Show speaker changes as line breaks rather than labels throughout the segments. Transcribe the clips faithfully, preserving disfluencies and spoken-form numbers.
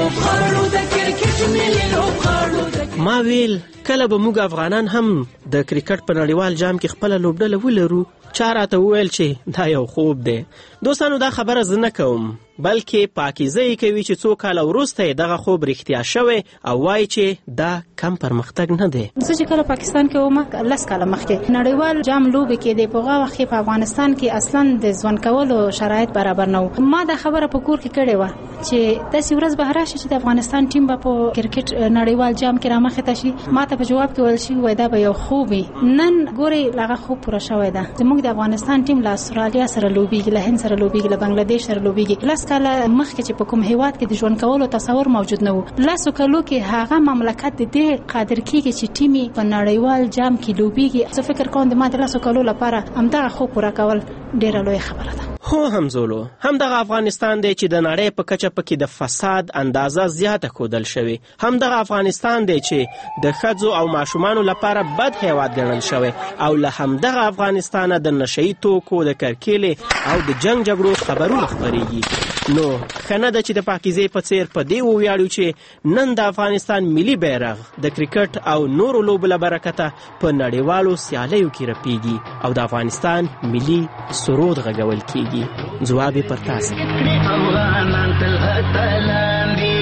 لوبغاړو د کرکټ ملي لوبغاړو.
ما ویل کله به موږ افغانان هم د کرکټ په نړیوال جام کې خپل لوبډله ولرو. چا راته وویل چې دا یو خوب دی. دوستانو دا خبره زه نه کوم بلکې پاکیزه یې کوي چې څو کاله وروسته دغه خوب رښتیا شوی او وایي چې دا کم پرمختګ نه دی.
زه چې کله پاکستان کې وم لس کاله مخکې نړیوال جام لوبې کېدې په هغه وخت کې په افغانستان کې اصلا د ژوند کولو شرایط برابر نه و. ما دا خبره په کور کې کړې وه چې داسې ورځ به راشي چې د افغانستان ټیم به په کرکټ نړیوال جام کې رامخې ته شي. ما ته په جواب کې ویل شوي وای دا به یو خوب وي. نن ګورې هغه خوب پوره شوی ده. زموږ د افغانستان ټیم له استرالیا سره لوبېږي، له هند سره لوبېږي، له بنګلادیش سره لوبېږي. لس کاله مخکې چې په کوم هیواد کې د ژوند کولو تصور موجود نه و. لسو کالو کې هغه مملکت د دې قادر کېږي چې ټیم په نړیوال جام کې لوبېږي. زه فکر کوم د ما د لسو کالو لپاره همدغه خوب پوره کول ډېره لویه خبره ده.
هو همزولو همدغه افغانستان دی چې د نړۍ په کچه پکې د فساد اندازه زیاته ښودل شوې. همدغه افغانستان دی چې د ښځو او ماشومانو لپاره بد هیواد ګڼل شوی او له همدغه افغانستانه د نشهیي توکو د کرکیلې او د جنگ جګړو خبرونه خپرېږي. نو ښه نه ده چې د پاکیزې په څېر په دې وویاړو چې نن د افغانستان ملي بیرغ د کرکټ او نورو لوبو له برکته په نړیوالو سیالیو کې رپېږي او د افغانستان ملي سرود غږول کېږي. جواب پر تاسو. افغانان تل اتلان دي.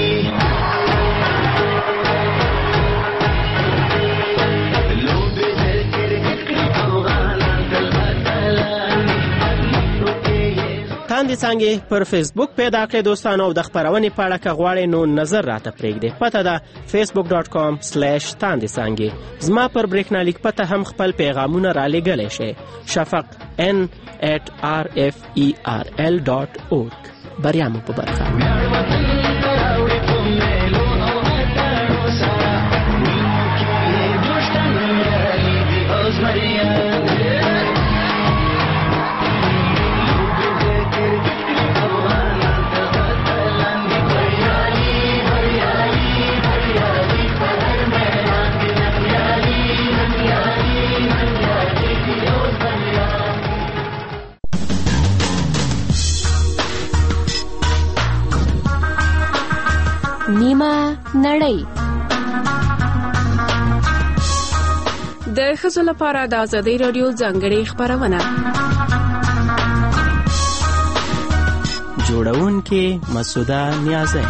تاندې څانګې پر فیسبوک پیدا کړئ دوستانو او د خپرونې په اړه که غواړئ نو نظر راته پرېږدئ. پته ده فیسبوک ډاټ کام سلیش تاندې څانګې. زما پر برېښنالیک پته هم خپل پیغامونه رالیږلی شئ. شفق ان ایٹ آر ایف ای آر ایل ډاټ اورګ. بریا مو په برخه.
نیمه نړۍ.
د ښځو لپاره د ازادۍ راډیو ځانګړې خپرونه.
جوړونکې مسعوده نیازی.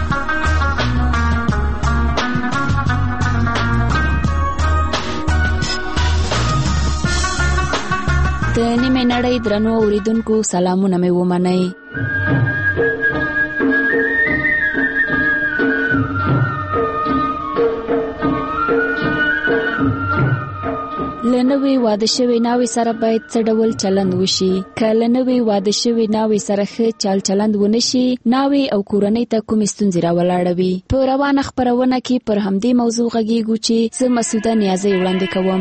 د نیمه نړۍ درنو اوریدونکو سلامونه مې ومنئ. لنوې واده شوی ناوې سره باید څه ډول چلند وشي؟ که لنوې واده شوی ناوې سره ښه چال چلند ونشي ناوې او کورنۍ ته کومې ستونزې راولاړوي؟ په روانه خپرونه کې پر همدې موضوع غږیږو چې زه مسعوده نیازی وړاندې کوم.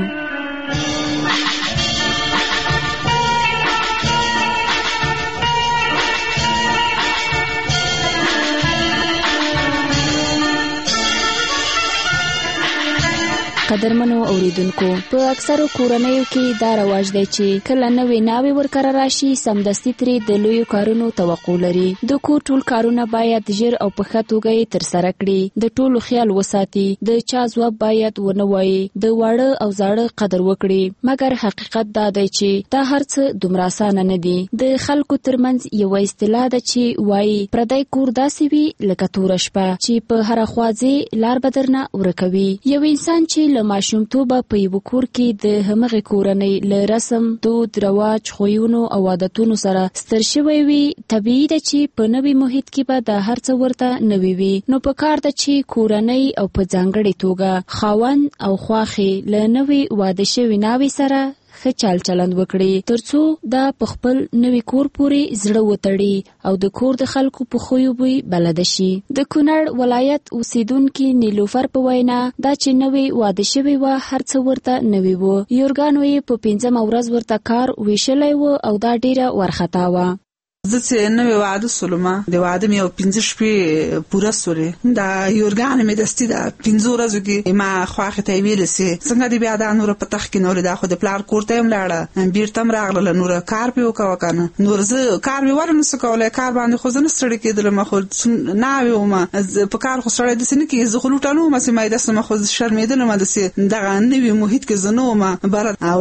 قدرمنو اوریدونکو په اکثرو کورنیو کې دا رواج دی چې کله نوې ناوې ورکره راشي سمدستي ترې د لویو کارونو توقع لري. د کور ټول کارونه باید ژر او په ښه توګه یې ترسره کړي. د ټولو خیال وساتي. د چا ځواب باید ونه وایي. د واړه او زاړه قدر وکړي. مګر حقیقت دا دی چې دا هر څه دومره اسانه نه دي. د خلکو ترمنځ یوه اصطلاح ده چې وایي پردی کور داسې وي لکه توره شپه چې په هره خوا ځې لار به درنه ورکوي. یو انسان چې ماشومتوبه په یو کور کې د همغه کورنۍ له رسم، دود، رواج، خویونو او عادتونو سره ستر شوی وي، طبیعي ده چې په نوي محیط کې به د هر څه ورته نوي وي. نو په کار ده چې کورنۍ او په ځانګړې توګه خاوند او خواښې له نوي واده شوي ناوې سره ښه چال چلند وکړي ترڅو دا په خپل نوي کور پورې زړه وتړي او د کور د خلکو په خویو بوی بلده شي. د کونړ ولایت اوسیدونکي نیلوفر په وینا دا چې نوي واده شوي وه هر څه ورته نوي وو. یورګانو یې په پنځمه ورځ ورته کار ویشلی و او دا ډیره ورخطا وه.
زه چې نوې واده سولم د واده مې یو پنځه شپې پوره سولې دا یورګان مې دستي دا پنځه ورځو کې ما خواخې ته ویل سي څنګه دې بیا دا نور په تخ کې نور دا خو د پلار کور ته هم لاړه بیرته هم راغله نور کار په وکاو کنه نور زه کار مې ورنه څه کولای کار باندې خو زه نه ستړي کېدلم خو نه وم په کار خو سړی داسې نه کېږي زه خو لوټه نه وم چې ما یې داسې خو شرمېدلم داسې دغه نوي محیط کې زه نه وم بره او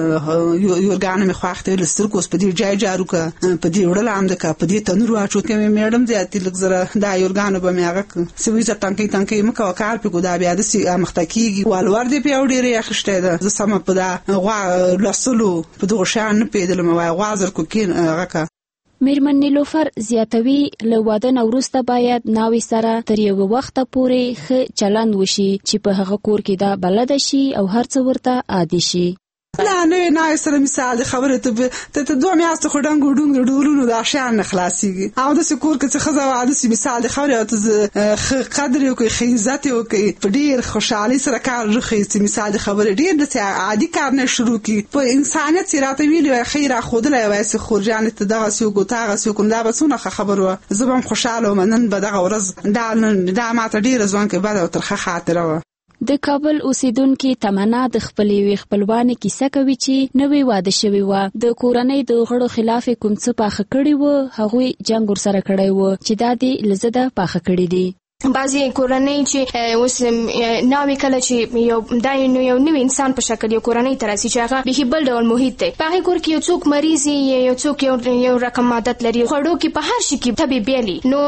یورګان مې خواخې ته ویل سترګو اوس په دې جای جارو که په دې وړه لامده که په دې تنور واچو کې مې میډم زیاتې لږ زره دا یورګانو به مې هغه کړه چې وایي زه تنکۍ تنکۍ مه کوه کار پرې کړو دا بیا داسې مخته کېږي والور دې په یو ډېرې اخیستی ده زه سمه په دا غوا لوستلو په دغو شیان نه پوهېدلم وایي غوا زرکو کې هغه که
میرمن نیلوفر زیاتوي له واده نه وروسته باید ناوې سره تر یوه وخته پورې ښه چلند وشي چې په هغه کور کې دا بلده شي او هر څه ورته عادي شي
نه نوې ناوې سره مثال د خبرې ته ته دوه میاشتې خو ډنګ ډونګ د ډولونو دا شیان نه خلاصېږي او داسې کور کې چې ښځه واده شي مثال د خبرې او ته ښه قدر یې وکړي ښه عزت یې وکړي په ډېر خوشحالۍ سره کار وښیي چې مثال د خبرې ډېر داسې عادي کار نه شروع کړي په انسانیت چې راته ویلي وای ښه یې راښودلی وای چې خورجانې ته دغسې وکړو ته هغسې وکړو دا به څومره ښه خبر وه زه به هم خوشحاله وم نن به دغه ورځ دا دا ماته ډېره ځوان کې بده او ترخه خاطره وه
د کابل اوسیدونکي تمنا د خپلې یوې خپلوانې کیسه کوي چې نوې واده شوې وه د کورنۍ د غړو خلاف کوم څه پاخه کړي وه هغوی جنګ ورسره کړی و چې دا دې له ضده پاخه کړي دي
بعضی کورنۍ چې اوس ناوې کله چې یو دا یو نوی انسان په شکل یو کورنۍ ته راسي چې هغه بیخي بل ډول محیط دی په هغې کور کې یو څوک مریض وي یو څوک یو رقم عادت لري خوړو کې په هر شي کې تبې بیلي نو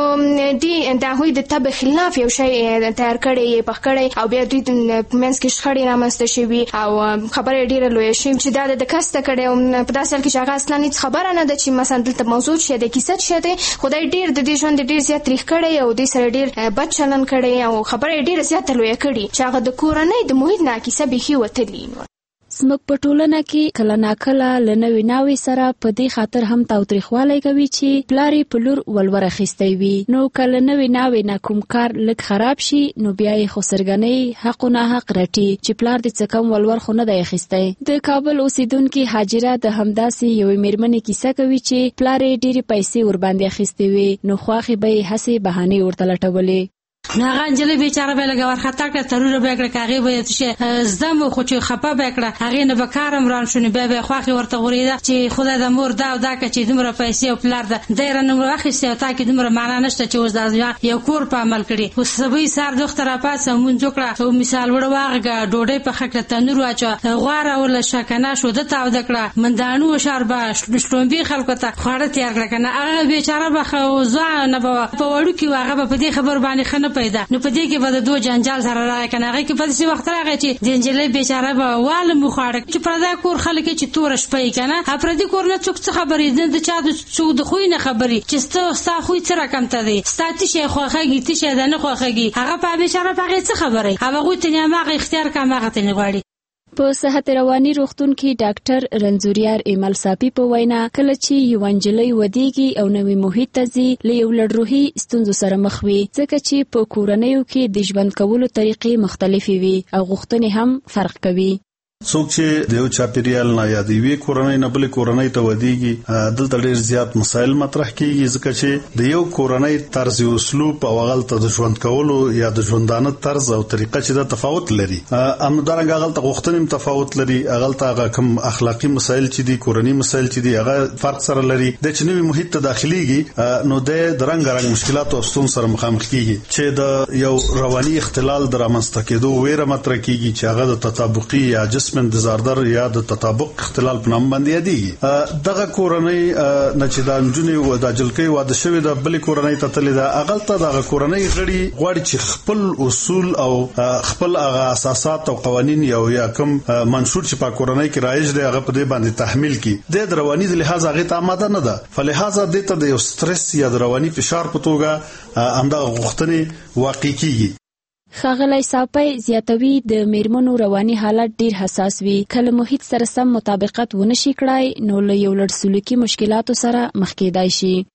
دې د هغوی د تبې خلاف یو شی تیار کړی یې پخ کړی او بیا دوی منځ کې شخړې رامنځته شوي او خبره یې ډېره لویه شوې چې دا د کسته کړی او په داسې حال کې چې هغه اصلا هېڅ خبره نه ده چې مثلا دلته موضوع څه دی کیسه څه دی خدای ډېر د دې ژوند ډېر زیات تریخ کړی او دوی سره ډېر بد چلن کړی او خبره ډیره زیاته لویه کړي چې هغه د کورنۍ د محیط نه کیسه بیخي وتلي
زموږ په ټولنه کې کله ناکله له نوې ناوې سره په دې خاطر هم تاوتریخوالی کوي چې پلار یې په لور ولور اخیستی وي نو کله نوې ناوې نه کوم کار لږ خراب شي نو بیا یې خو سرګنۍ حق و ناحق رټي چې پلار دې څه کم ولور خو نه دی اخیستی د کابل اوسیدونکي حاجره د همداسې یوې میرمنې کیسه کوي چې پلار یې ډېرې پیسې ورباندې اخیستې وې نو خواښې به یې هسې بهانې ورته لټولې
هغه نجلۍ بیچاره به لږه ورخطا کړه ترونه به یې کړه که هغې به یې زده مو خو چې خفه به یې کړه هغې نه به کار هم ران شو نو بیا به یې خواښې ورته غورېده چې خدای د مور دا او دا که چې دومره پیسې او پلار ده دی یې رانه واخیستې او تا کې دومره معنا نشته چې اوس دا یو کور په عمل کړي اوس سبۍ سهار د وخته راپاڅه لمونځ وکړه او مثال وړه واغږه ډوډۍ پخه کړه تنور واچوه غوا راوړله شکنه شوده تاوده کړه منداڼو شاربه شړومبې خلکو ته خواړه تیار کړه که نه هغه بیچاره به ځوانه به په وړو کې وه هغه به په دې خبرو باندې ښه نه پیدا نو په دې کې به د دوه جنجال سره راغی که نه هغې کې په داسې وخت راغی چې د نجلۍ بیچاره به والم وخواړه چې پردی کور خلک چې توره شپه یې که نه پردي کور نه څوک څه خبرې د چا د څوک د خوی نه خبرې چې ستا خوی څه رقم ته دی ستا تیشی خوښېږي تیشی ده نه خوښېږي هغه په بیچاره په هغې څه خبرې او هغوی ته یې هماغه اختیار که هماغه ته یې غواړي
په صحت رواني روغتون کې ډاکټر رنځوریار ایمل صافي په وینا کله چې یو نجلۍ ودیږي او نوې محیط ته ځي له یو لړ روحي ستونزو سره مخ وي ځکه چې په کورنیو کې د ژوند کولو طریقې مختلفې وي او غوښتنې هم فرق کوي
څوک چې د یو چاپیریال نه یا د یوې کورنۍ نه بلې کورنۍ ته ودیږي دلته ډېر زیات مسایل مطرح کیږي ځکه چې د یو کورنۍ طرز اسلوب او هغلته د ژوند کولو یا د ژوندانه طرز او طریقه چې د تفاوت لري همدارنګه هغلته غوښتنې هم تفاوت لري هغلته هغه کوم اخلاقي مسایل چې دي کورني مسایل چې دي هغه فرق سره لري د چې نوې محیط ته داخليږي نو د رنګارنګ مشکلات او ستونزو سره مخامخ کیږي چې د یو رواني اختلال د رامنځته کېدو ویره مطرح کیږي چې هغه د تطابقي یا جسم من دزاردر یا د تطابق اختلال په نام باندې یادېږي دغه کورنۍ نه چې د نجونې او د جلکۍ واده شوې د بلې کورنۍ ته تللې ده هغلته دغه کورنۍ غړي غواړي چې خپل اصول او خپل هغه اساسات او قوانین یو یا کوم منشور چې په کورنۍ کې رایج دی هغه په دې باندې تحمیل کړي د رواني د لحاظ هغه ته آماده نه ده فلهذا د ته د یو سټرس یا د رواني فشار په توګه همدغه غوښتنې واقع کیږي
ښاغلی صافی زیاتوي د میرمنو رواني حالت ډیر حساس وي کله محیط سره سم مطابقت ونشي کړای نو له یو لړ سلوکي مشکلاتو سره مخ کېدای شي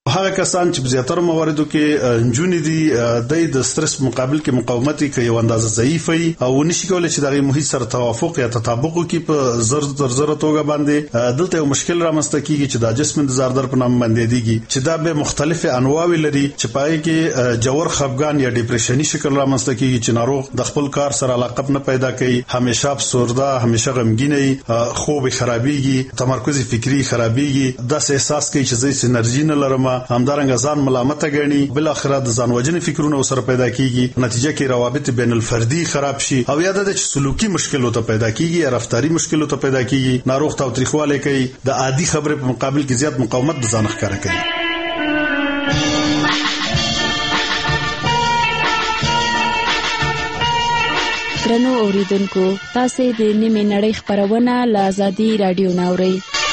هغه کسان چې په زیاتره مواردو کې جونې دي د سترس مقابل کې مقاومت کوي یو اندازه ضعیفي او نشي کولای چې دغه محیط سره توافق یا تطابق کوي په زر تر زر توګه باندې دلته یو مشکل رامنځته کیږي چې د جسم د زاردر په نام باندې دیږي چې دا به مختلف انواع لري چې پای کې جوړ خفګان یا ډیپریشني شکل رامنځته کیږي چې ناروغ د خپل کار سره علاقه نه پیدا کوي، همیشه افسرده، همیشه غمګینه، خوب خرابيږي، تمرکز فکری خرابيږي، د احساس کوي چې زه انرژي نه لرم، همدارنګه ځان ملامت غني، بل اخر د ځان وژنې فکرونه سره پیدا کیږي، نتیجه کې روابط بین الفردي خراب شي او یا د سلوکي مشکلات پیدا کیږي یا رفتاری مشکلات پیدا کیږي، ناروغ تاوتریخواله کوي، د عادي خبرې په مقابل کې زیات مقاومت د ځان ښکاره کوي.
درنو اوریدونکو، تاسو د نیمه نړۍ خبرونه له آزادي رادیو ناوړئ.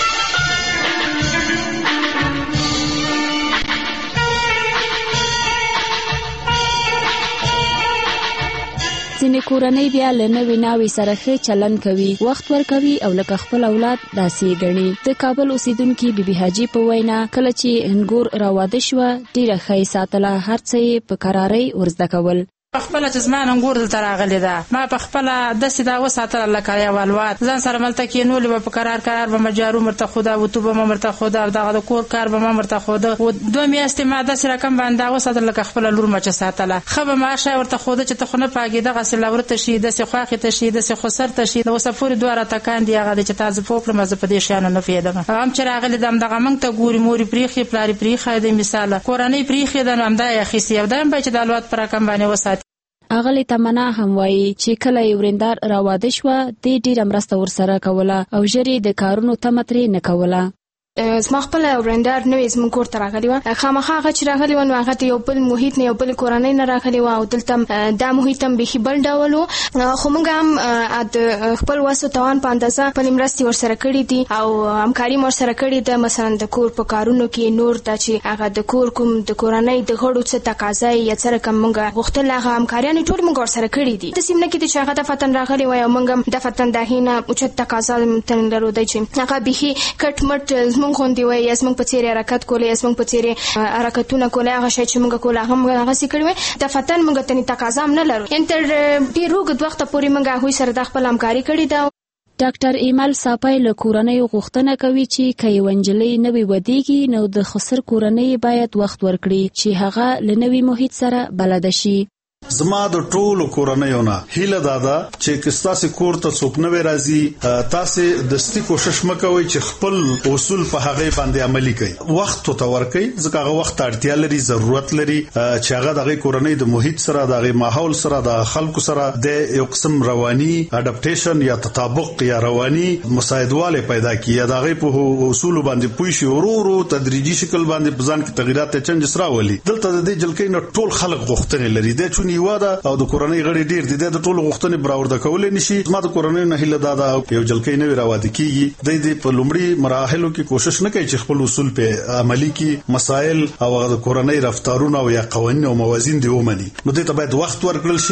ځینې کورنۍ بیا له نوې ناوې سره ښه چلند کوي، وخت ورکوي او لکه خپل اولاد داسې ګڼي. د کابل اوسیدونکي بیبي حاجي په وینا کله چې انګور راواده شوه ډېره ښه یې ساتله، هر څه یې په کرارۍ ورزده کول.
خپل چې زما انګور دلته راغلی ده، ما په خپل داسې دا وساتله لکه یو الوات، ځان سره ملته کېنولې به په قرار قرار به مجارو مرته خوده، وتو به مې مرته خوده، او دغه د کور کار به مې مرته خوده. دوه میاشتې ما داسې رقم باندې وساتله لکه خپله لور مه چې ساتله. ښه به ما ښه ورته خوده چې ته خو نه پاږې، دغسې لورته شي، داسې خواښې ته شي، داسې خسر ته شي. د اوسه پورې دوه راته کاندي هغه دی چې تا زه پوه کړم، زه په دې شیانو نه پوهېدم. او هم چې راغلي ده همدغه موږ ته ګوري، مورې پرېښي، پلارې پرېښی دی، مثاله کورنۍ پرېښې ده، نو همدا یې اخیستي، او دا هم باید چې د الوات په رقم باندې وساتي.
اغلی تمنا هم وایي چې کله یې ورېندار راواده شوه دې ډېره مرسته ورسره کوله او ژر یې د کارونو تمه ترې نه کوله.
زما خپل ورندار نوې زموږ کور ته راغلی وه، خامخا هغه چې راغلی وه نو هغه د یو بل محیط نه یو بل کورنۍ نه راغلی وه او دلته دا محیط هم بیخي بل ډول و، خو موږ هم د خپل وس او توان په اندازه خپلې مرستې ورسره کړي دي او همکاري مو ورسره کړې ده. مثلا د کور په کارونو کې نور دا چې هغه د کور کوم د کورنۍ د غړو څه تقاضا یې یا څه رقم موږ غوښتل، هغه همکاریانې ټولې موږ ورسره کړي دي. داسې هم نه کېدی چې هغه دفتن راغلی وای او موږ هم دفتن د هغې نه اوچت تقاضا ورته لرو دی چې هغه بیخي کټ مټ زموږ غوندې وای یا زموږ په څېر حرکت کولی یا زموږ په څېر حرکتونه کولی، هغه شی چې موږ کوله هغه موږ هغسې کړي وای. دفتن موږ ته تقاضا هم نه لرو، یعنې تر ډېر اوږد وخته پورې موږ هغوی سره دا خپل همکاري کړې ده.
ډاکټر ایمل ساپای له کورنیو غوښتنه کوي چې که یوه نجلۍ نوې ودیږي نو د خسر کورنۍ باید وخت ورکړي چې هغه له نوي محیط سره بلده شي.
زما د ټولو کورنیو نه هیله دا ده چې کستاسې کور ته څوک نوی راځي، تاسې دستي کوشش مکوئ چې خپل اصول په هغې باندې عملي کړئ، وخت ته ورکړئ، ځکه هغه وخت اړتیا لري، ضرورت لري چې هغه د هغې کورنۍ د محیط سره، د هغې ماحول سره، د خلکو سره د یو قسم رواني اډپټیشن یا تطابق یا رواني مساعدواله پیدا کړي، یا د هغې په اصولو باندې پوه شي، ورو ورو تدریجي شکل باندې په ځان کې تغیرات یا چینجز راولي. دلته د دې جلکۍ نه ټول خلک غوښتنې لري، د چونې یو ده او د کورنۍ غړي ډیر دي، د ټولو غوښتنې براورده کولای نشي. زما د کورنۍ نه هیله دا ده یو جلکۍ نوی راواده کیږي، د دې په لومړي مراحلو کې کوشش نه کوي چې خپل اصول په عملي کې مسائل او د کورنۍ رفتارونه او یا قوانین او موازین دی ومني، نو دې ته باید وخت ورکړل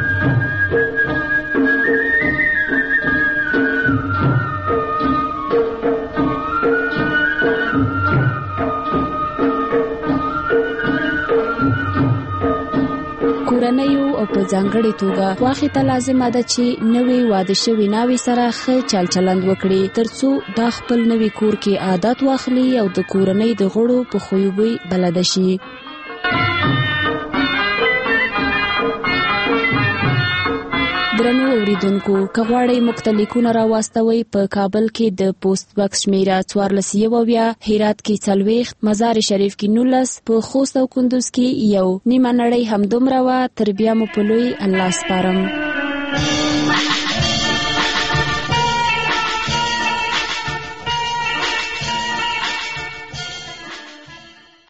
شي.
کورنیو او په ځانګړې توګه واخې ته لازمه ده چې نوې واده شوې ناوې سره ښه چال چلند وکړي ترڅو دا خپل نوي کور کې عادت واخلي او د کورنۍ د غړو په خویوبۍ بلده شي. درنو اوریدونکو، که غواړئ موږ ته لیکونه راواستوئ، په کابل کې د پوسټ بکس شمیره څوارلس یو اویا، هرات کې څلوېښت، مزار شریف کې نولس، په خوست او کندوز کې یو. نیمه نړۍ همدومره وه، تر بیا مو په لوی الله سپارم.